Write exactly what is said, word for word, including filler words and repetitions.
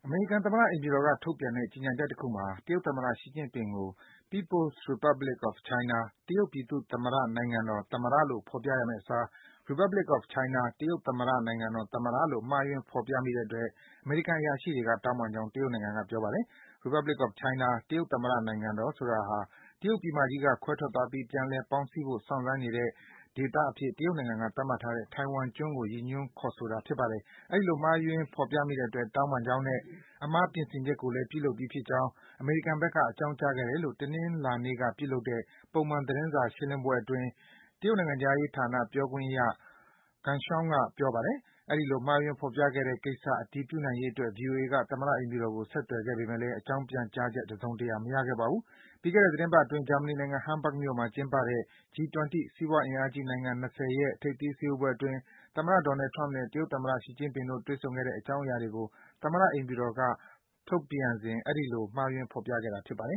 အမေရိကန်သမ္မတအိမ်ဖြူတော်က ထုတ်ပြန်တဲ့ ကြေညာချက်တခုမှာ တရုတ်သမ္မတ ရှီကျင့်ပင်ကို People's Republic of China တရုတ်ပြည်သူ့သမ္မတနိုင်ငံတော် သမ္မတလို့ ဖော်ပြရမယ့်အစား Republic of China တရုတ်သမ္မတနိုင်ငံတော် သမ္မတလို့ မှားယွင်း ဖော်ပြမိတဲ့အတွက် အမေရိကန်အရာရှိတွေက တောင်းပန်ကြောင်း တရုတ်နိုင်ငံက ပြောပါတယ်။ Republic of China တရုတ်သမ္မတနိုင်ငံတော် ဆိုတာဟာ တရုတ်ပြည်မကြီးက ခွဲထွက်သွားပြီး ပြန်လည်ပေါင်းစည်းဖို့ စောင့်ဆိုင်းနေတဲ့ ဒေသအဖြစ် တရုတ်နိုင်ငံက သတ်မှတ်ထားတဲ့ ထိုင်ဝမ်ကျွန်းကို ရည်ညွှန်း ခေါ်ဆိုတာ ဖြစ်ပါတယ်။ အဲဒီလို မှားယွင်း ဖော်ပြမိတဲ့အတွက် တောင်းပန်ကြောင်းနဲ့ အမှားပြင်ဆင်ချက်ကိုလည်း ပြုလုပ်ပြီးဖြစ်ကြောင်း အမေရိကန်ဘက်က အကြောင်းကြားခဲ့တယ်လို့ တနင်္လာနေ့က ပြုလုပ်တဲ့ ပုံမှန် သတင်းစာရှင်းလင်းပွဲအတွင်း တရုတ်နိုင်ငံခြားရေးဌာန ပြောခွင့်ရ Geng Shuang က ပြောပါတယ်။ အဲဒီလို မှားယွင်း ဖော်ပြခဲ့တဲ့ကိစ္စ အတည်ပြုနိုင်ရေးအတွက် ဗွီအိုအေက သမ္မတအိမ်ဖြူတော်ကို ဆက်သွယ်ခဲ့ပေမယ့်လည်း အကြောင်းပြန်ကြားချက် တစုံတရာ မရခဲ့ပါဘူး။ ပြီးခဲ့တဲ့ သီတင်းပတ်အတွင်း ဂျာမနီနိုင်ငံ Hamburg မြို့မှာ ကျင်းပတဲ့ G ၂၀ စီးပွားအင်အားကြီး နိုင်ငံ ၂၀ ရဲ့ ထိပ်သီးစည်းဝေးပွဲအတွင်း သမ္မတ Donald Trump နဲ့ တရုတ်သမ္မတ ရှီကျင့်ပင်တို့ တွေ့ဆုံခဲ့တဲ့ အကြောင်းအရာတွေကို သမ္မတအိမ်ဖြူတော်က ထုတ်ပြန်စဉ် အဲဒီလို မှားယွင်း ဖော်ပြခဲ့တာ ဖြစ်ပါတယ်